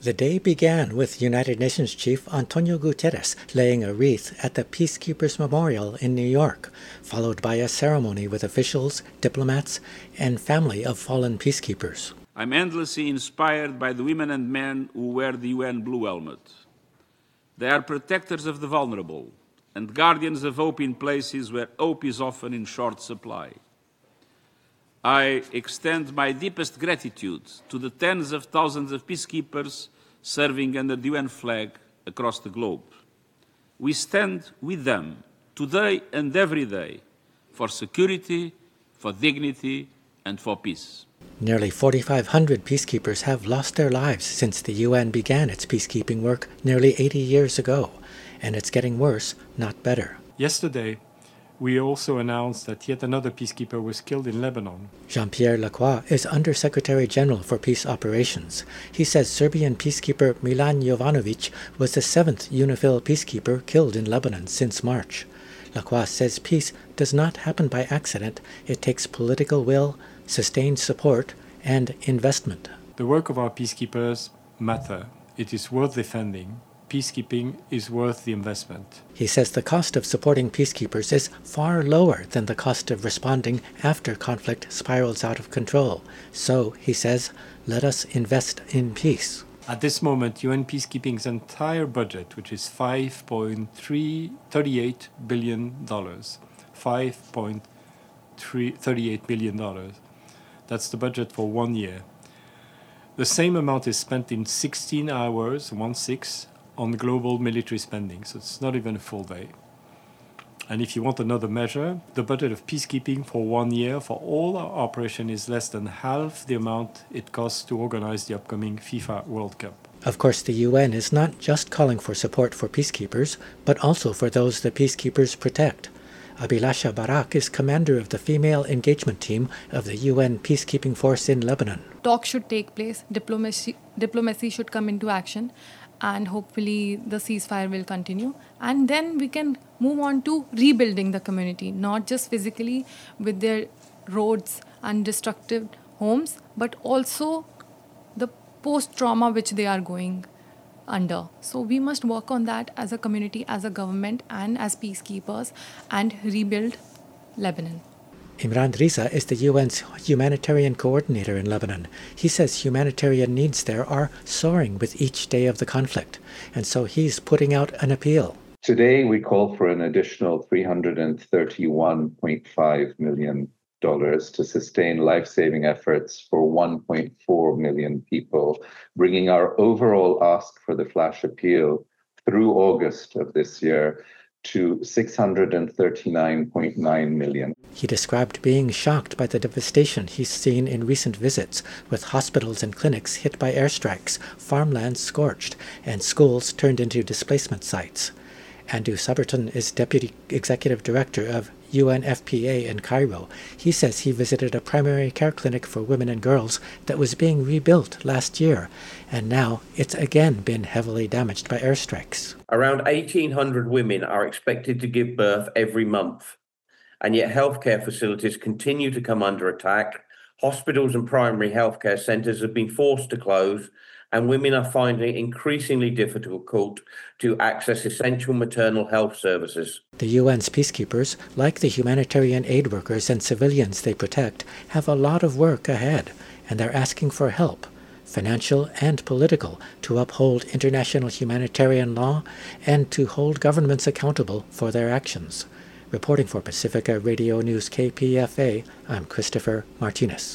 The day began with United Nations Chief Antonio Guterres laying a wreath at the Peacekeepers Memorial in New York, followed by a ceremony with officials, diplomats, and family of fallen peacekeepers. I'm endlessly inspired by the women and men who wear the UN Blue Helmet. They are protectors of the vulnerable and guardians of hope in places where hope is often in short supply. I extend my deepest gratitude to the tens of thousands of peacekeepers serving under the UN flag across the globe. We stand with them today and every day for security, for dignity, and for peace. Nearly 4,500 peacekeepers have lost their lives since the UN began its peacekeeping work nearly 80 years ago, and it's getting worse, not better. Yesterday, we also announced that yet another peacekeeper was killed in Lebanon. Jean-Pierre Lacroix is Undersecretary General for Peace Operations. He says Serbian peacekeeper Milan Jovanovic was the 7th UNIFIL peacekeeper killed in Lebanon since March. Lacroix says peace does not happen by accident. It takes political will, sustained support, and investment. The work of our peacekeepers matter. It is worth defending. Peacekeeping is worth the investment. He says the cost of supporting peacekeepers is far lower than the cost of responding after conflict spirals out of control. So, he says, let us invest in peace. At this moment, UN peacekeeping's entire budget, which is $5.38 billion, $5.38 billion, that's the budget for 1 year. The same amount is spent in 16 hours, 1/6, on global military spending, so it's not even a full day. And if you want another measure, the budget of peacekeeping for 1 year for all our operation is less than half the amount it costs to organize the upcoming FIFA World Cup. Of course, the UN is not just calling for support for peacekeepers, but also for those the peacekeepers protect. Abilasha Barak is commander of the female engagement team of the UN peacekeeping force in Lebanon. Talks should take place, diplomacy should come into action, and hopefully the ceasefire will continue. And then we can move on to rebuilding the community, not just physically with their roads and destructive homes, but also the post-trauma which they are going under. So we must work on that as a community, as a government, and as peacekeepers, and rebuild Lebanon. Imran Riza is the UN's humanitarian coordinator in Lebanon. He says humanitarian needs there are soaring with each day of the conflict, and so he's putting out an appeal. Today, we call for an additional $331.5 million to sustain life-saving efforts for 1.4 million people, bringing our overall ask for the flash appeal through August of this year to $639.9 million. He described being shocked by the devastation he's seen in recent visits, with hospitals and clinics hit by airstrikes, farmlands scorched, and schools turned into displacement sites. Andrew Soberton is Deputy Executive Director of UNFPA in Cairo. He says he visited a primary care clinic for women and girls that was being rebuilt last year, and now it's again been heavily damaged by airstrikes. Around 1,800 women are expected to give birth every month, and yet healthcare facilities continue to come under attack. Hospitals and primary healthcare centres have been forced to close, and women are finding it increasingly difficult to access essential maternal health services. The UN's peacekeepers, like the humanitarian aid workers and civilians they protect, have a lot of work ahead, and they're asking for help, financial and political, to uphold international humanitarian law and to hold governments accountable for their actions. Reporting for Pacifica Radio News KPFA, I'm Christopher Martinez.